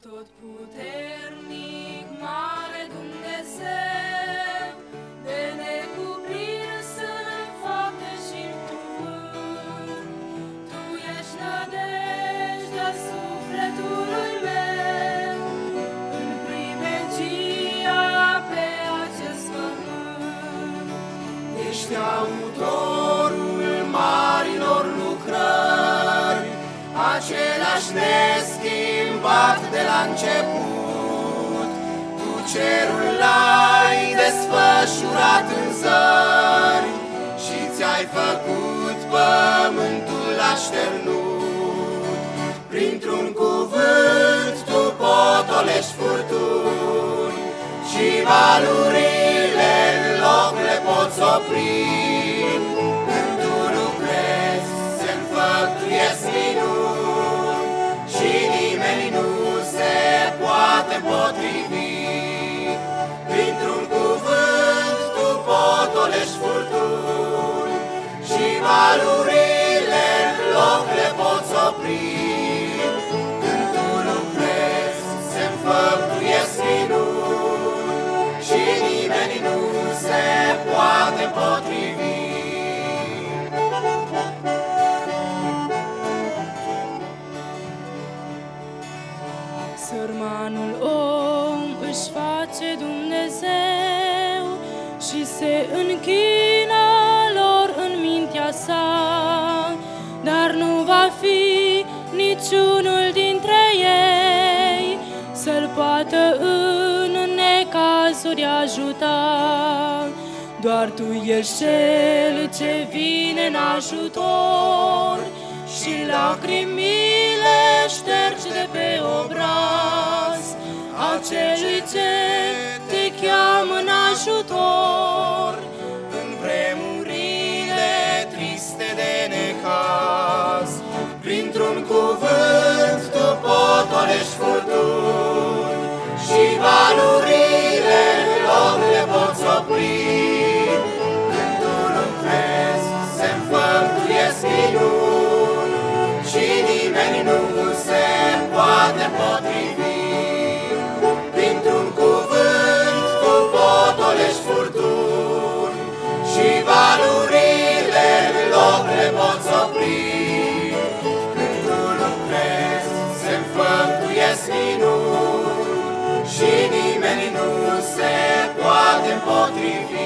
Atotputernic, mare Dumnezeu, de necuprins în fapte și-n cuvânt. Tu ești nădejdea sufletului meu, în primegia pe acest pământ. Ești autorul marilor lucrări, același neschimbat de la început. Tu cerul l-ai desfășurat în zări și ți-ai făcut pământul așternut. Printr-un cuvânt tu potolești furtuni și valurile în loc le poți opri. Când tu lucrezi, se înfăptuiesc minuni și nimeni nu se poate potrivi. Printr-un cuvânt tu potolești furtuni și valurile în loc le poți opri. Când tu lucrezi, se înfăptuiesc minuni și nimeni nu se poate potrivi. Sărmanul om își face Dumnezeu și se închină lor în mintea sa, dar nu va fi niciunul dintre ei să-l poată în necazuri ajuta. Doar tu ești cel ce vine în ajutor și lacrimile ștergi de pe obraz acelui ce te cheamă în ajutor în vremurile triste de necaz. Printr-un cuvânt tu potolești furtuni și valurile în loc le poți opri. Când tu lucrezi, se înfăptuiesc minuni și nimeni nu se poate potrivi. Printr-un cuvânt tu potolești furtuni și valurile în loc le poți opri. Când tu lucrezi, se înfăptuiesc minuni și nimeni nu se poate potrivi.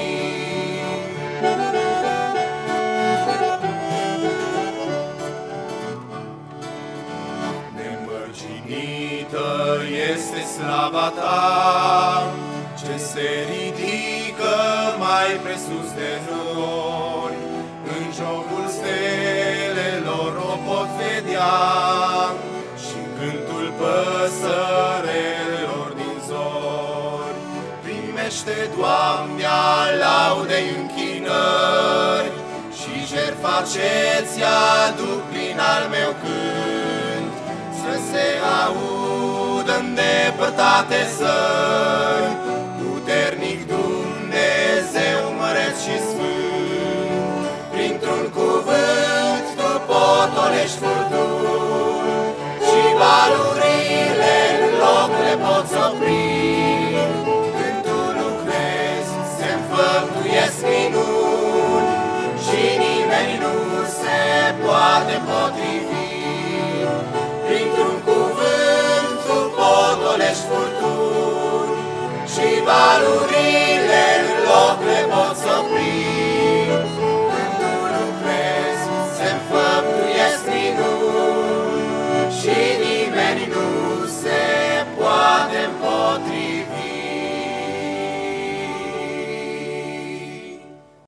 Nemărginită este slava ta, ce se ridică mai presus de nori. În jocul stelelor o pot vedea și cântul păsărelor din zori. Primește, Doamne, a laudei închinări și jertfa ce-ți aduc prin al meu cânt, să se audă în depărtate zări. Puternic Dumnezeu măreț și sfânt, printr-un cuvânt tu potolești furtuni și valurile în loc le poți opri. Când tu lucrezi, se înfăptuiesc minuni și nimeni nu se poate potrivi. Printr-un cuvânt tu potolești furtuni și valurile în loc le poți opri. Când tu lucrezi, se înfăptuiesc minuni și nimeni nu se poate împotrivi.